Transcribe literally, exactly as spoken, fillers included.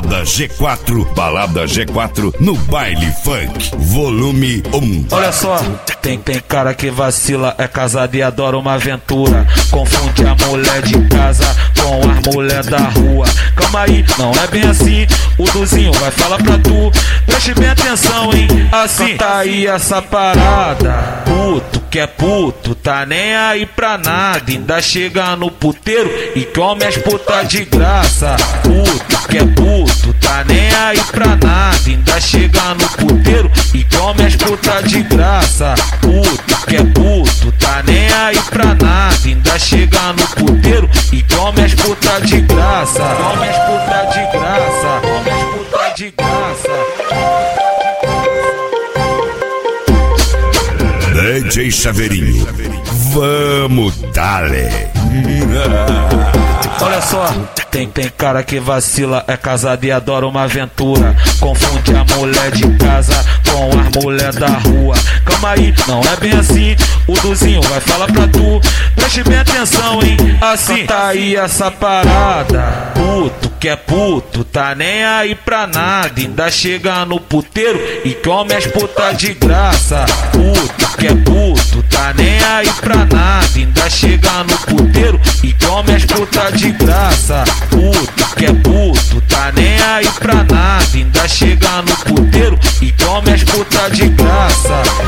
Balada G quatro, Balada G quatro no Baile Funk, volume um. Olha só, tem, tem cara que vacila, é casado e adora uma aventura. Confunde a mulher de casa com a mulher da rua. Calma aí, não é bem assim, o Duzinho vai falar pra tu. Preste bem atenção, hein, assim tá aí essa parada. Puto que é puto, tá nem aí pra nada. Ainda chega no puteiro e come as putas de graça. Puto que é puto, tá nem aí pra nada. Ainda chega no puteiro e come as putas de graça. Puto que é puto, tá nem aí pra nada. Ainda chega no puteiro e come as putas de graça. Come as putas de graça, come as putas de graça. D J Chaveirinho, vamos dale. Olha só, tem, tem cara que vacila, é casado e adora uma aventura. Confunde a mulher de casa com a mulher da rua. Calma aí, não é bem assim, o Duzinho vai falar pra tu. Preste bem atenção, hein, assim tá aí essa parada. Puto que é puto, tá nem aí pra nada. Ainda chega no puteiro e come as putas de graça. Puto que é puto, tá nem aí pra nada. Ainda chega no puteiro e come as putas de graça. Puto que é puto, tá nem aí pra nada. Ainda chega no puteiro e come as putas de graça.